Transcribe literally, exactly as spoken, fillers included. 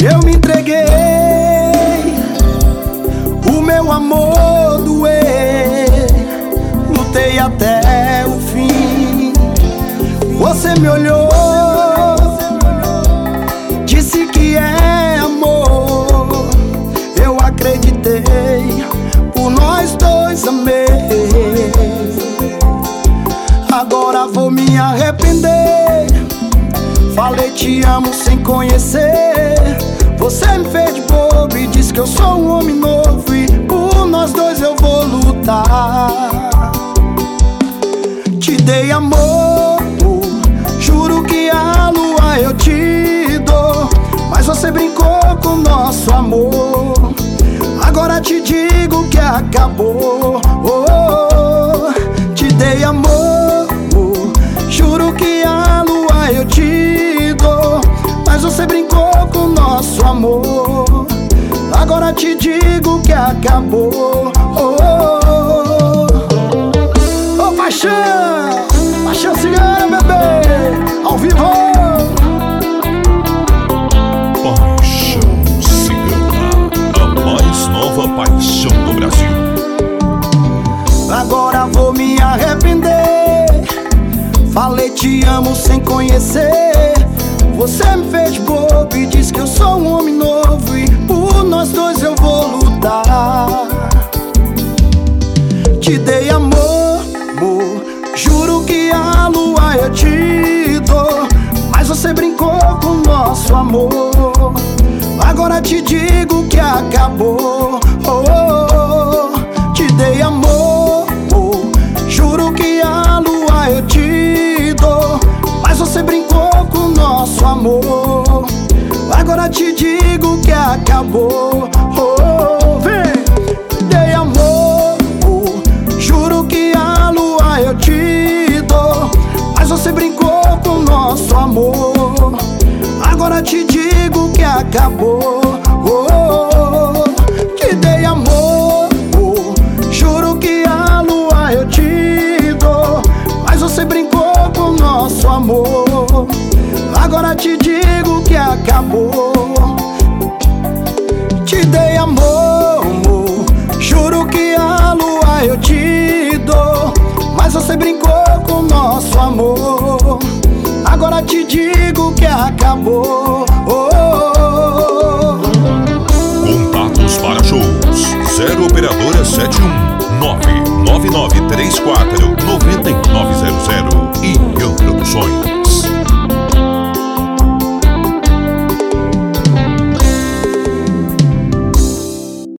Eu me entreguei, o meu amor doeu, lutei até o fim. Você me olhou, disse que é amor. Eu acreditei, por nós dois amei. Agora vou me arrepender. Falei te amo sem conhecer. Você me fez de bobo e disse que eu sou um homem novo, e por nós dois eu vou lutar. Te dei amor, juro que a lua eu te dou, mas você brincou com nosso amor. Agora te digo que acabou. Oh, oh, oh. Te dei amor, juro que a lua eu te dou, mas você brincou com nosso amor. Agora te digo que acabou. Oh, oh, oh. Oh, paixão, paixão cigana, bebê, ao vivo. Paixão Cigana, a mais nova paixão do Brasil. Agora vou me arrepender. Falei te amo sem conhecer. Você me fez bobo e disse que eu sou um homem novo, e por nós dois eu vou lutar. Te dei amor, amor, juro que a lua eu te dou, mas você brincou com nosso amor. Agora te digo que acabou. Oh, oh, oh. Te dei amor, oh, juro que a lua eu te dou, mas você brincou com nosso amor. Agora te digo que acabou. Oh, oh, vem. Dei amor, oh, juro que a lua eu te dou, mas você brincou com nosso amor. Agora te digo que acabou. Oh, oh, oh. Te dei amor, oh, juro que a lua eu te dou, mas você brincou com nosso amor. Agora te digo que acabou. Te dei amor, amor, juro que a lua eu te dou, mas você brincou com nosso amor. Agora te digo que acabou. Oh, oh, oh. Contatos para shows: zero operadora sete um nove nove nove três quatro